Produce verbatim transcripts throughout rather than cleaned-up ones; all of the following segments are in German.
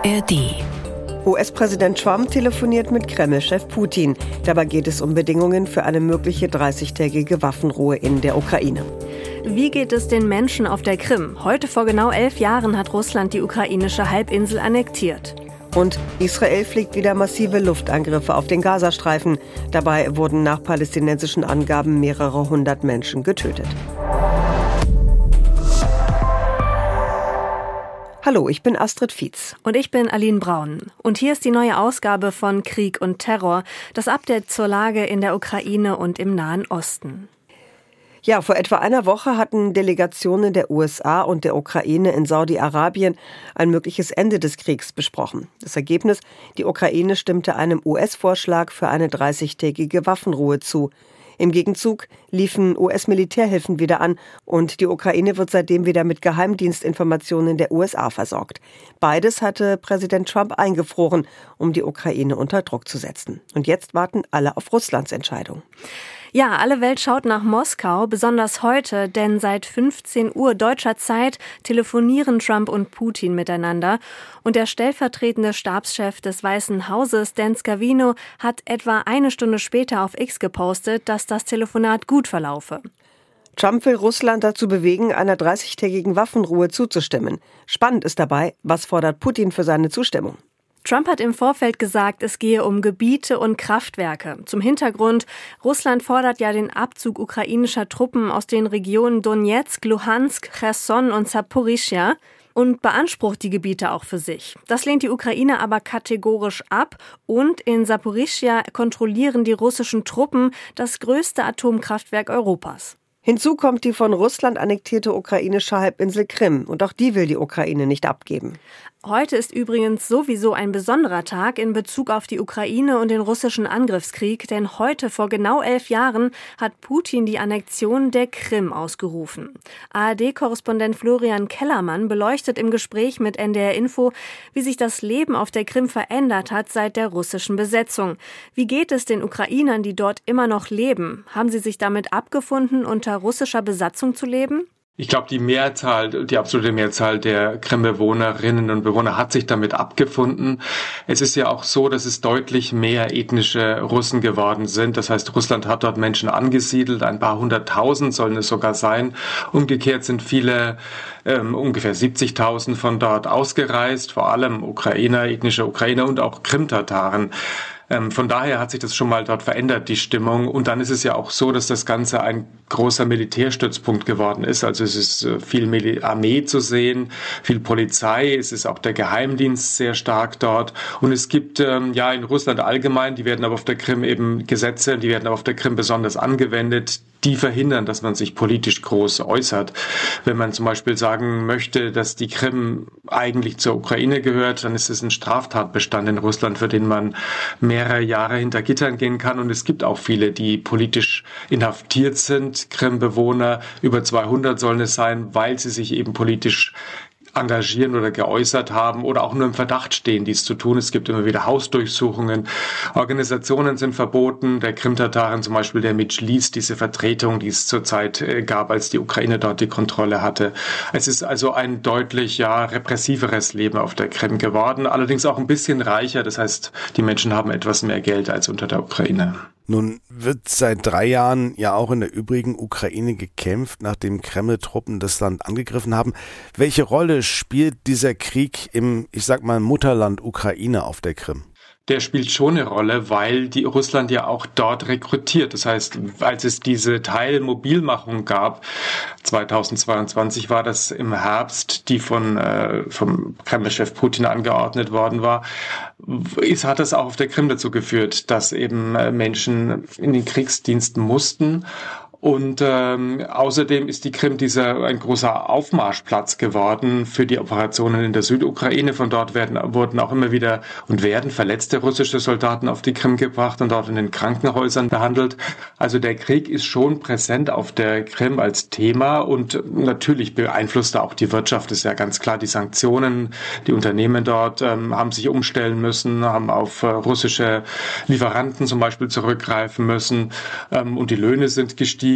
A R D. U S-Präsident Trump telefoniert mit Kreml-Chef Putin. Dabei geht es um Bedingungen für eine mögliche dreißigtägige Waffenruhe in der Ukraine. Wie geht es den Menschen auf der Krim? Heute vor genau elf Jahren hat Russland die ukrainische Halbinsel annektiert. Und Israel fliegt wieder massive Luftangriffe auf den Gazastreifen. Dabei wurden nach palästinensischen Angaben mehrere hundert Menschen getötet. Hallo, ich bin Astrid Fietz. Und ich bin Aline Braun. Und hier ist die neue Ausgabe von Krieg und Terror, das Update zur Lage in der Ukraine und im Nahen Osten. Ja, vor etwa einer Woche hatten Delegationen der U S A und der Ukraine in Saudi-Arabien ein mögliches Ende des Kriegs besprochen. Das Ergebnis: Die Ukraine stimmte einem U S-Vorschlag für eine dreißigtägige Waffenruhe zu. Im Gegenzug liefen U S-Militärhilfen wieder an und die Ukraine wird seitdem wieder mit Geheimdienstinformationen der U S A versorgt. Beides hatte Präsident Trump eingefroren, um die Ukraine unter Druck zu setzen. Und jetzt warten alle auf Russlands Entscheidung. Ja, alle Welt schaut nach Moskau, besonders heute, denn seit fünfzehn Uhr deutscher Zeit telefonieren Trump und Putin miteinander. Und der stellvertretende Stabschef des Weißen Hauses, Dan Scavino, hat etwa eine Stunde später auf X gepostet, dass das Telefonat gut verlaufe. Trump will Russland dazu bewegen, einer dreißigtägigen Waffenruhe zuzustimmen. Spannend ist dabei, was fordert Putin für seine Zustimmung? Trump hat im Vorfeld gesagt, es gehe um Gebiete und Kraftwerke. Zum Hintergrund: Russland fordert ja den Abzug ukrainischer Truppen aus den Regionen Donetsk, Luhansk, Cherson und Saporischschja und beansprucht die Gebiete auch für sich. Das lehnt die Ukraine aber kategorisch ab und in Saporischschja kontrollieren die russischen Truppen das größte Atomkraftwerk Europas. Hinzu kommt die von Russland annektierte ukrainische Halbinsel Krim und auch die will die Ukraine nicht abgeben. Heute ist übrigens sowieso ein besonderer Tag in Bezug auf die Ukraine und den russischen Angriffskrieg, denn heute vor genau elf Jahren hat Putin die Annexion der Krim ausgerufen. A R D-Korrespondent Florian Kellermann beleuchtet im Gespräch mit N D R Info, wie sich das Leben auf der Krim verändert hat seit der russischen Besetzung. Wie geht es den Ukrainern, die dort immer noch leben? Haben sie sich damit abgefunden, unter russischer Besatzung zu leben? Ich glaube, die Mehrzahl, die absolute Mehrzahl der Krim-Bewohnerinnen und Bewohner hat sich damit abgefunden. Es ist ja auch so, dass es deutlich mehr ethnische Russen geworden sind. Das heißt, Russland hat dort Menschen angesiedelt, ein paar hunderttausend sollen es sogar sein. Umgekehrt sind viele, ähm, ungefähr siebzigtausend von dort ausgereist, vor allem Ukrainer, ethnische Ukrainer und auch Krim-Tataren. Ähm, von daher hat sich das schon mal dort verändert, die Stimmung. Und dann ist es ja auch so, dass das Ganze ein großer Militärstützpunkt geworden ist. Also es ist äh, viel Mil- Armee zu sehen, viel Polizei. Es ist auch der Geheimdienst sehr stark dort. Und es gibt ähm, ja in Russland allgemein, die werden aber auf der Krim eben Gesetze, die werden aber auf der Krim besonders angewendet, die verhindern, dass man sich politisch groß äußert. Wenn man zum Beispiel sagen möchte, dass die Krim eigentlich zur Ukraine gehört, dann ist es ein Straftatbestand in Russland, für den man mehrere Jahre hinter Gittern gehen kann. Und es gibt auch viele, die politisch inhaftiert sind, Krim-Bewohner. Über zweihundert sollen es sein, weil sie sich eben politisch engagieren oder geäußert haben oder auch nur im Verdacht stehen, dies zu tun. Es gibt immer wieder Hausdurchsuchungen. Organisationen sind verboten. Der Krim-Tataren zum Beispiel, der Medschlis, diese Vertretung, die es zurzeit gab, als die Ukraine dort die Kontrolle hatte. Es ist also ein deutlich ja repressiveres Leben auf der Krim geworden, allerdings auch ein bisschen reicher. Das heißt, die Menschen haben etwas mehr Geld als unter der Ukraine. Nun wird seit drei Jahren ja auch in der übrigen Ukraine gekämpft, nachdem Kreml-Truppen das Land angegriffen haben. Welche Rolle spielt dieser Krieg im, ich sag mal, Mutterland Ukraine auf der Krim? Der spielt schon eine Rolle, weil die Russland ja auch dort rekrutiert. Das heißt, als es diese Teilmobilmachung gab, zweitausendzweiundzwanzig war das im Herbst, die von äh, vom Kreml-Chef Putin angeordnet worden war, ist, hat das auch auf der Krim dazu geführt, dass eben Menschen in den Kriegsdienst mussten. Und ähm, außerdem ist die Krim dieser ein großer Aufmarschplatz geworden für die Operationen in der Südukraine. Von dort werden wurden auch immer wieder und werden verletzte russische Soldaten auf die Krim gebracht und dort in den Krankenhäusern behandelt. Also der Krieg ist schon präsent auf der Krim als Thema und natürlich beeinflusst er auch die Wirtschaft. Das ist ja ganz klar. Die Sanktionen, die Unternehmen dort ähm, haben sich umstellen müssen, haben auf äh, russische Lieferanten zum Beispiel zurückgreifen müssen ähm, und die Löhne sind gestiegen.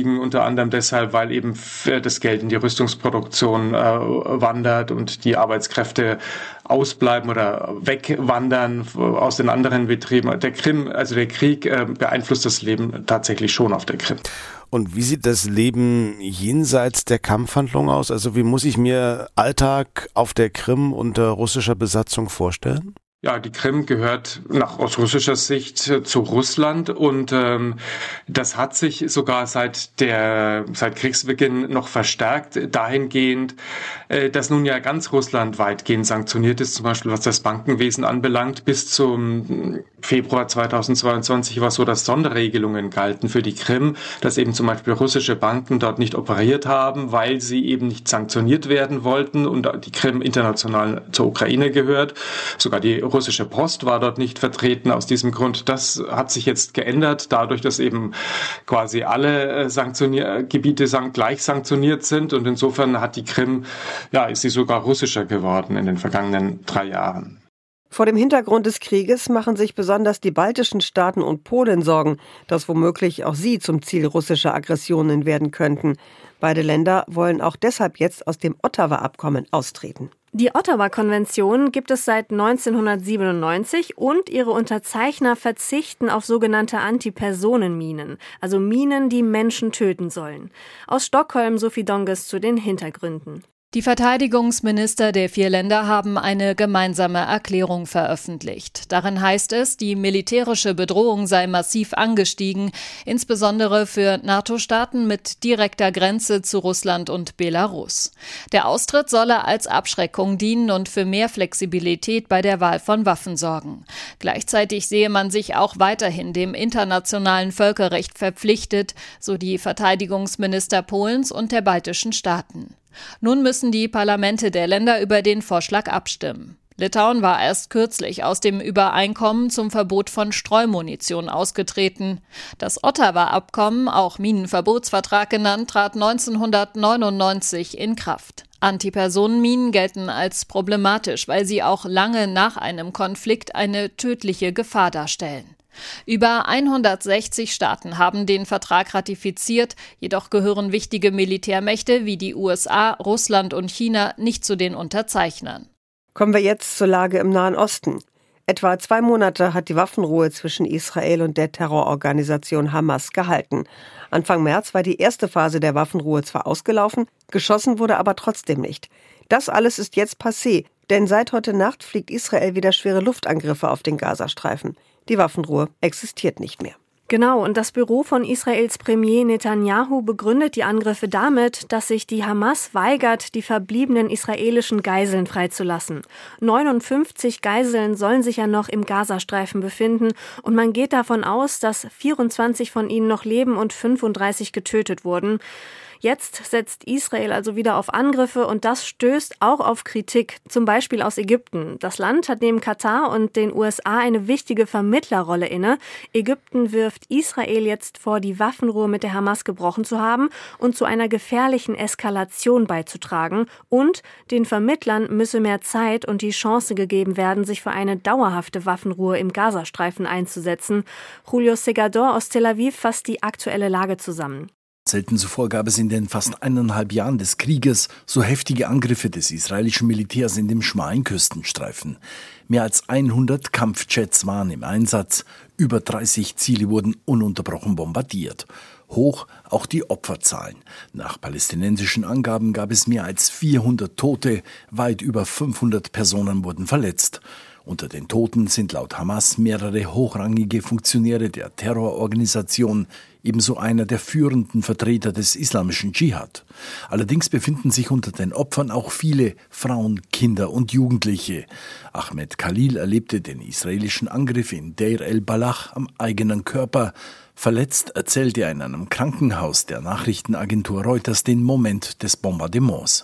gestiegen, unter anderem deshalb, weil eben das Geld in die Rüstungsproduktion äh, wandert und die Arbeitskräfte ausbleiben oder wegwandern aus den anderen Betrieben. Der Krim, also der Krieg äh, beeinflusst das Leben tatsächlich schon auf der Krim. Und wie sieht das Leben jenseits der Kampfhandlung aus? Also wie muss ich mir Alltag auf der Krim unter russischer Besatzung vorstellen? Ja, die Krim gehört nach aus russischer Sicht äh, zu Russland und ähm, das hat sich sogar seit der seit Kriegsbeginn noch verstärkt dahingehend, äh, dass nun ja ganz Russland weitgehend sanktioniert ist, zum Beispiel was das Bankenwesen anbelangt. Bis zum Februar zweitausendzweiundzwanzig war es so, dass Sonderregelungen galten für die Krim, dass eben zum Beispiel russische Banken dort nicht operiert haben, weil sie eben nicht sanktioniert werden wollten und die Krim international zur Ukraine gehört. Sogar die russische Post war dort nicht vertreten aus diesem Grund. Das hat sich jetzt geändert, dadurch, dass eben quasi alle Sanktionier- Gebiete gleich sanktioniert sind und insofern hat die Krim, ja, ist sie sogar russischer geworden in den vergangenen drei Jahren. Vor dem Hintergrund des Krieges machen sich besonders die baltischen Staaten und Polen Sorgen, dass womöglich auch sie zum Ziel russischer Aggressionen werden könnten. Beide Länder wollen auch deshalb jetzt aus dem Ottawa-Abkommen austreten. Die Ottawa-Konvention gibt es seit neunzehnhundertsiebenundneunzig und ihre Unterzeichner verzichten auf sogenannte Antipersonenminen, also Minen, die Menschen töten sollen. Aus Stockholm Sophie Donges zu den Hintergründen. Die Verteidigungsminister der vier Länder haben eine gemeinsame Erklärung veröffentlicht. Darin heißt es, die militärische Bedrohung sei massiv angestiegen, insbesondere für NATO-Staaten mit direkter Grenze zu Russland und Belarus. Der Austritt solle als Abschreckung dienen und für mehr Flexibilität bei der Wahl von Waffen sorgen. Gleichzeitig sehe man sich auch weiterhin dem internationalen Völkerrecht verpflichtet, so die Verteidigungsminister Polens und der baltischen Staaten. Nun müssen die Parlamente der Länder über den Vorschlag abstimmen. Litauen war erst kürzlich aus dem Übereinkommen zum Verbot von Streumunition ausgetreten. Das Ottawa-Abkommen, auch Minenverbotsvertrag genannt, trat neunzehnhundertneunundneunzig in Kraft. Antipersonenminen gelten als problematisch, weil sie auch lange nach einem Konflikt eine tödliche Gefahr darstellen. Über hundertsechzig Staaten haben den Vertrag ratifiziert, jedoch gehören wichtige Militärmächte wie die U S A, Russland und China nicht zu den Unterzeichnern. Kommen wir jetzt zur Lage im Nahen Osten. Etwa zwei Monate hat die Waffenruhe zwischen Israel und der Terrororganisation Hamas gehalten. Anfang März war die erste Phase der Waffenruhe zwar ausgelaufen, geschossen wurde aber trotzdem nicht. Das alles ist jetzt passé, denn seit heute Nacht fliegt Israel wieder schwere Luftangriffe auf den Gazastreifen. Die Waffenruhe existiert nicht mehr. Genau, und das Büro von Israels Premier Netanyahu begründet die Angriffe damit, dass sich die Hamas weigert, die verbliebenen israelischen Geiseln freizulassen. neunundfünfzig Geiseln sollen sich ja noch im Gazastreifen befinden und man geht davon aus, dass vierundzwanzig von ihnen noch leben und fünfunddreißig getötet wurden. Jetzt setzt Israel also wieder auf Angriffe und das stößt auch auf Kritik, zum Beispiel aus Ägypten. Das Land hat neben Katar und den U S A eine wichtige Vermittlerrolle inne. Ägypten wirft Israel jetzt vor, die Waffenruhe mit der Hamas gebrochen zu haben und zu einer gefährlichen Eskalation beizutragen. Und den Vermittlern müsse mehr Zeit und die Chance gegeben werden, sich für eine dauerhafte Waffenruhe im Gazastreifen einzusetzen. Julio Segador aus Tel Aviv fasst die aktuelle Lage zusammen. Selten zuvor gab es in den fast eineinhalb Jahren des Krieges so heftige Angriffe des israelischen Militärs in dem schmalen Küstenstreifen. Mehr als hundert Kampfjets waren im Einsatz, über dreißig Ziele wurden ununterbrochen bombardiert. Hoch auch die Opferzahlen. Nach palästinensischen Angaben gab es mehr als vierhundert Tote, weit über fünfhundert Personen wurden verletzt. Unter den Toten sind laut Hamas mehrere hochrangige Funktionäre der Terrororganisation, ebenso einer der führenden Vertreter des islamischen Dschihad. Allerdings befinden sich unter den Opfern auch viele Frauen, Kinder und Jugendliche. Ahmed Khalil erlebte den israelischen Angriff in Deir el-Balach am eigenen Körper. Verletzt erzählte er in einem Krankenhaus der Nachrichtenagentur Reuters den Moment des Bombardements.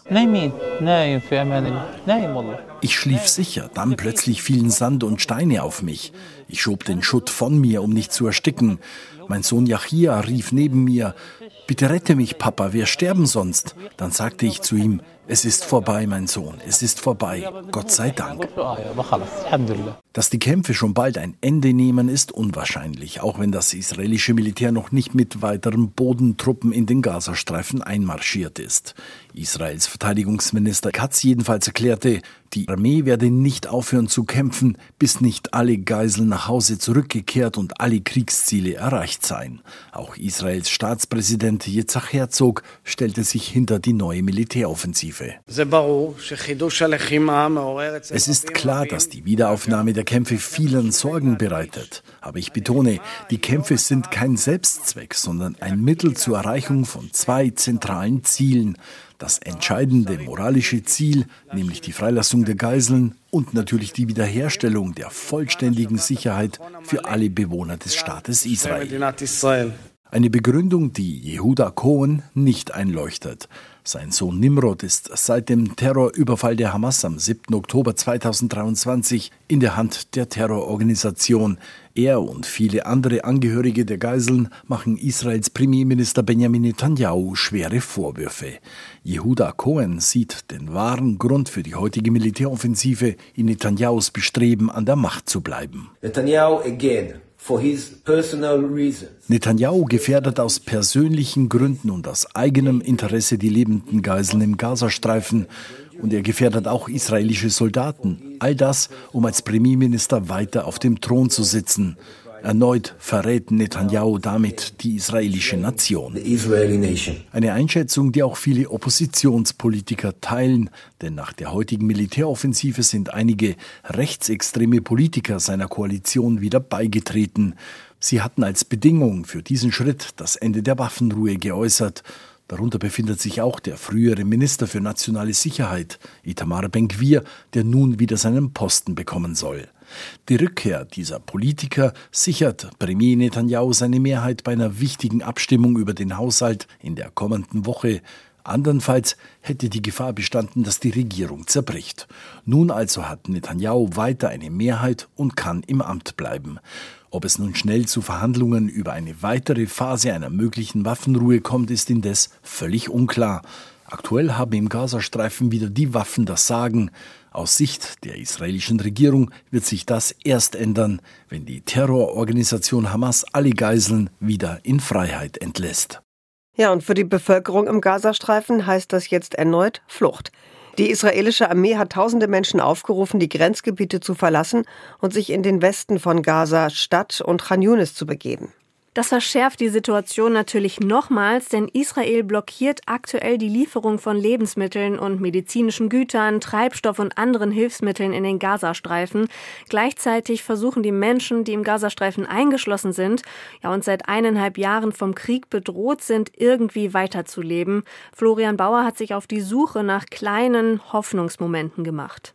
Ich schlief sicher, dann plötzlich fielen Sand und Steine auf mich. Ich schob den Schutt von mir, um nicht zu ersticken. Mein Sohn Yahia rief neben mir, »Bitte rette mich, Papa, wir sterben sonst.« Dann sagte ich zu ihm, Es ist vorbei, mein Sohn, es ist vorbei, Gott sei Dank. Dass die Kämpfe schon bald ein Ende nehmen, ist unwahrscheinlich, auch wenn das israelische Militär noch nicht mit weiteren Bodentruppen in den Gazastreifen einmarschiert ist. Israels Verteidigungsminister Katz jedenfalls erklärte, die Armee werde nicht aufhören zu kämpfen, bis nicht alle Geiseln nach Hause zurückgekehrt und alle Kriegsziele erreicht seien. Auch Israels Staatspräsident Yitzhak Herzog stellte sich hinter die neue Militäroffensive. Es ist klar, dass die Wiederaufnahme der Kämpfe vielen Sorgen bereitet. Aber ich betone, die Kämpfe sind kein Selbstzweck, sondern ein Mittel zur Erreichung von zwei zentralen Zielen. Das entscheidende moralische Ziel, nämlich die Freilassung der Geiseln und natürlich die Wiederherstellung der vollständigen Sicherheit für alle Bewohner des Staates Israel. Eine Begründung, die Yehuda Cohen nicht einleuchtet. Sein Sohn Nimrod ist seit dem Terrorüberfall der Hamas am siebten Oktober zweitausenddreiundzwanzig in der Hand der Terrororganisation. Er und viele andere Angehörige der Geiseln machen Israels Premierminister Benjamin Netanyahu schwere Vorwürfe. Yehuda Cohen sieht den wahren Grund für die heutige Militäroffensive in Netanyahus Bestreben, an der Macht zu bleiben. Netanyahu again. For his personal reasons. Netanyahu gefährdet aus persönlichen Gründen und aus eigenem Interesse die lebenden Geiseln im Gazastreifen. Und er gefährdet auch israelische Soldaten. All das, um als Premierminister weiter auf dem Thron zu sitzen. Erneut verrät Netanyahu damit die israelische Nation. Eine Einschätzung, die auch viele Oppositionspolitiker teilen. Denn nach der heutigen Militäroffensive sind einige rechtsextreme Politiker seiner Koalition wieder beigetreten. Sie hatten als Bedingung für diesen Schritt das Ende der Waffenruhe geäußert. Darunter befindet sich auch der frühere Minister für nationale Sicherheit, Itamar Ben-Gvir, der nun wieder seinen Posten bekommen soll. Die Rückkehr dieser Politiker sichert Premier Netanyahu seine Mehrheit bei einer wichtigen Abstimmung über den Haushalt in der kommenden Woche. Andernfalls hätte die Gefahr bestanden, dass die Regierung zerbricht. Nun also hat Netanyahu weiter eine Mehrheit und kann im Amt bleiben. Ob es nun schnell zu Verhandlungen über eine weitere Phase einer möglichen Waffenruhe kommt, ist indes völlig unklar. Aktuell haben im Gazastreifen wieder die Waffen das Sagen. Aus Sicht der israelischen Regierung wird sich das erst ändern, wenn die Terrororganisation Hamas alle Geiseln wieder in Freiheit entlässt. Ja, und für die Bevölkerung im Gazastreifen heißt das jetzt erneut Flucht. Die israelische Armee hat tausende Menschen aufgerufen, die Grenzgebiete zu verlassen und sich in den Westen von Gaza, Stadt und Khan Yunis zu begeben. Das verschärft die Situation natürlich nochmals, denn Israel blockiert aktuell die Lieferung von Lebensmitteln und medizinischen Gütern, Treibstoff und anderen Hilfsmitteln in den Gazastreifen. Gleichzeitig versuchen die Menschen, die im Gazastreifen eingeschlossen sind, ja und seit eineinhalb Jahren vom Krieg bedroht sind, irgendwie weiterzuleben. Florian Bauer hat sich auf die Suche nach kleinen Hoffnungsmomenten gemacht.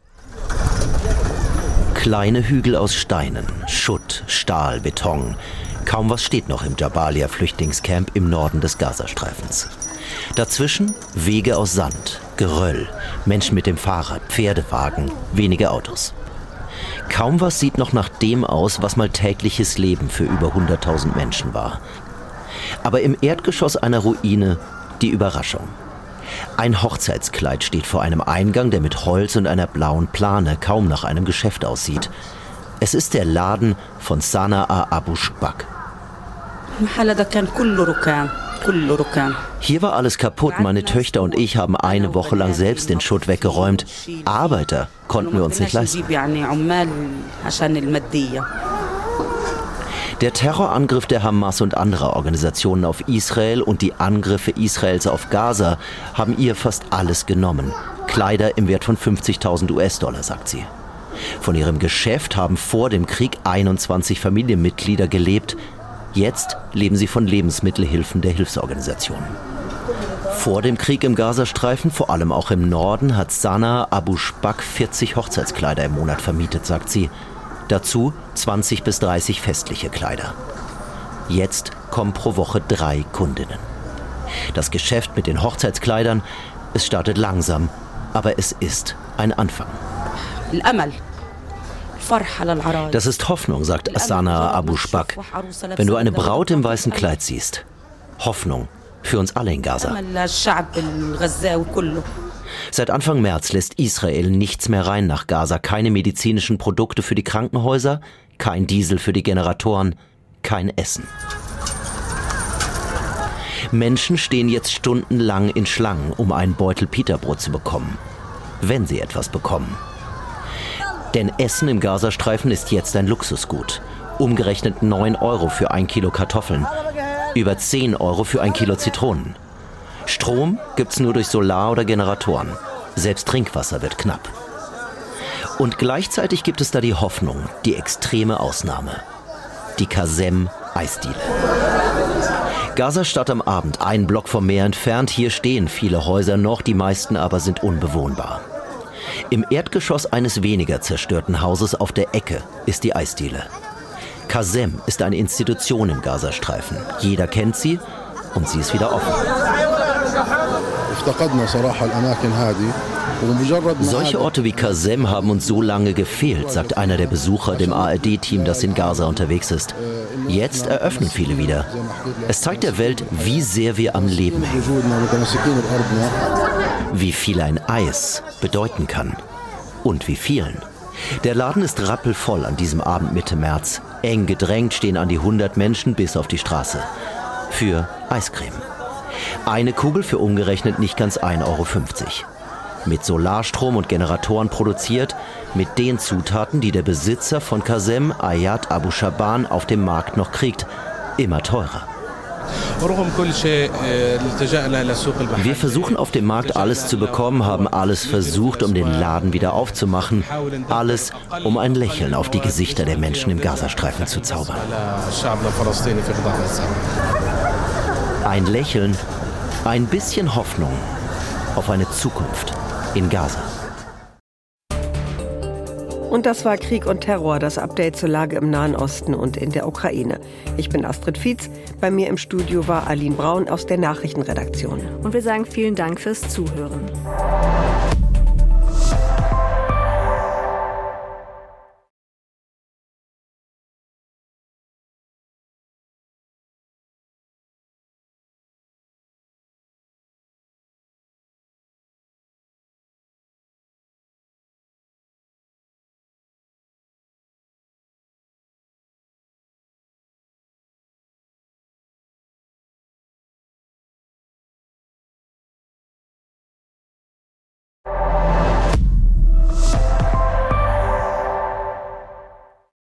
Kleine Hügel aus Steinen, Schutt, Stahl, Beton. Kaum was steht noch im Jabalia-Flüchtlingscamp im Norden des Gazastreifens. Dazwischen Wege aus Sand, Geröll, Menschen mit dem Fahrrad, Pferdewagen, wenige Autos. Kaum was sieht noch nach dem aus, was mal tägliches Leben für über hunderttausend Menschen war. Aber im Erdgeschoss einer Ruine die Überraschung. Ein Hochzeitskleid steht vor einem Eingang, der mit Holz und einer blauen Plane kaum nach einem Geschäft aussieht. Es ist der Laden von Sanaa Abu Shbak. Hier war alles kaputt. Meine Töchter und ich haben eine Woche lang selbst den Schutt weggeräumt. Arbeiter konnten wir uns nicht leisten. Der Terrorangriff der Hamas und anderer Organisationen auf Israel und die Angriffe Israels auf Gaza haben ihr fast alles genommen. Kleider im Wert von fünfzigtausend US-Dollar, sagt sie. Von ihrem Geschäft haben vor dem Krieg einundzwanzig Familienmitglieder gelebt. Jetzt leben sie von Lebensmittelhilfen der Hilfsorganisationen. Vor dem Krieg im Gazastreifen, vor allem auch im Norden, hat Sanaa Abu Shbak vierzig Hochzeitskleider im Monat vermietet, sagt sie. Dazu zwanzig bis dreißig festliche Kleider. Jetzt kommen pro Woche drei Kundinnen. Das Geschäft mit den Hochzeitskleidern, es startet langsam, aber es ist ein Anfang. Das ist Hoffnung, sagt Sanaa Abu Shbak. Wenn du eine Braut im weißen Kleid siehst. Hoffnung für uns alle in Gaza. Seit Anfang März lässt Israel nichts mehr rein nach Gaza. Keine medizinischen Produkte für die Krankenhäuser, kein Diesel für die Generatoren, kein Essen. Menschen stehen jetzt stundenlang in Schlangen, um einen Beutel Pita-Brot zu bekommen. Wenn sie etwas bekommen. Denn Essen im Gazastreifen ist jetzt ein Luxusgut. Umgerechnet neun Euro für ein Kilo Kartoffeln. Über zehn Euro für ein Kilo Zitronen. Strom gibt's nur durch Solar- oder Generatoren. Selbst Trinkwasser wird knapp. Und gleichzeitig gibt es da die Hoffnung, die extreme Ausnahme. Die Kasem-Eisdiele. Gaza-Stadt am Abend, einen Block vom Meer entfernt. Hier stehen viele Häuser noch, die meisten aber sind unbewohnbar. Im Erdgeschoss eines weniger zerstörten Hauses auf der Ecke ist die Eisdiele. Kasem ist eine Institution im Gazastreifen. Jeder kennt sie und sie ist wieder offen. Solche Orte wie Kasem haben uns so lange gefehlt, sagt einer der Besucher dem A R D-Team, das in Gaza unterwegs ist. Jetzt eröffnen viele wieder. Es zeigt der Welt, wie sehr wir am Leben hängen. Wie viel ein Eis bedeuten kann. Und wie vielen. Der Laden ist rappelvoll an diesem Abend Mitte März. Eng gedrängt stehen an die hundert Menschen bis auf die Straße. Für Eiscreme. Eine Kugel für umgerechnet nicht ganz ein Euro fünfzig. Mit Solarstrom und Generatoren produziert, mit den Zutaten, die der Besitzer von Kasem, Ayad Abu Shaban, auf dem Markt noch kriegt. Immer teurer. Wir versuchen auf dem Markt alles zu bekommen, haben alles versucht, um den Laden wieder aufzumachen. Alles, um ein Lächeln auf die Gesichter der Menschen im Gazastreifen zu zaubern. Ein Lächeln, ein bisschen Hoffnung auf eine Zukunft in Gaza. Und das war Krieg und Terror, das Update zur Lage im Nahen Osten und in der Ukraine. Ich bin Astrid Fietz, bei mir im Studio war Aline Braun aus der Nachrichtenredaktion. Und wir sagen vielen Dank fürs Zuhören.